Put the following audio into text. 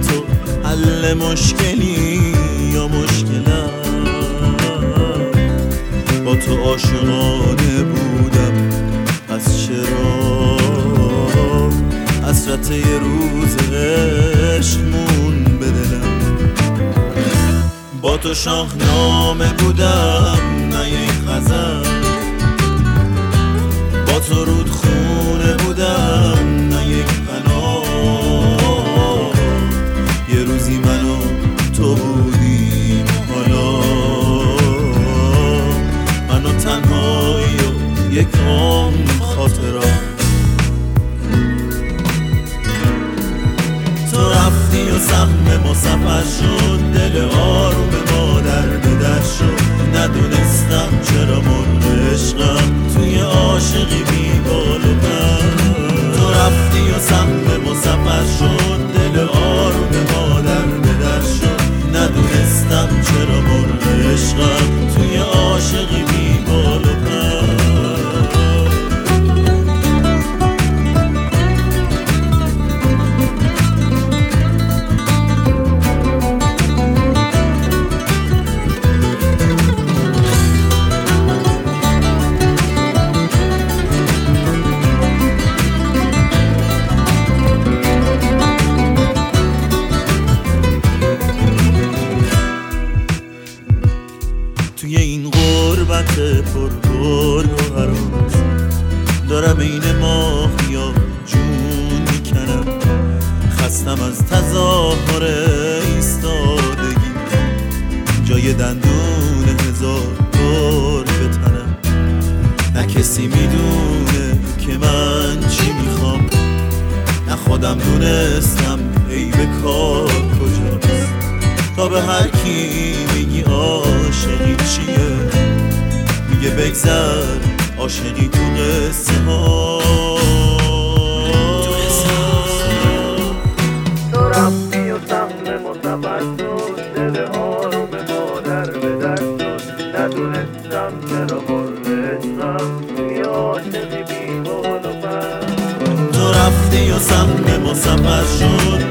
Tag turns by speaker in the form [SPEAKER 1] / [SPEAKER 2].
[SPEAKER 1] تو حل مشکلی یا مشکلم. با تو عاشقانه بودم، پس چرا حسرت یه روز عشق مون به دلم. با تو شاهنامه بودم نه یک غزل، با تو رودخونه بودم نه یک پناه. یه روزی من و تو بودیم حالا من و تنهایی و یک عمر خاطرات. تو رفتی و سهم ما سفر شد، دل آروم ما در به در شد. ندونستم چرا مرغ عشقم توی عاشقی بی بال و پر. تو رفتی و سهم ما سفر شد، دل آروم ما در به در شد. ندونستم چرا مرغ عشقم توی عاشقی بی بال و پر. توی این غربت پر گرگ و هراس دارم این ماهیا جون میکنم. خستم از تظاهر ایستادگی، جای دندون هزار گرگ تنم. نه کسی میدونه که من چی میخوام، نه خودم دونستم عیب کار کجاست. تا به هر کی میگی عاشقی چیه، میگه بگذر عاشقی تو قصه ها.
[SPEAKER 2] تو رفتی و سهم ما سفر شد، دل آروم ما در به در شد. ندونستم چرا مرغ عشقم توی عاشقی بی بال و پر.
[SPEAKER 1] تو رفتی و سهم ما سفر شد،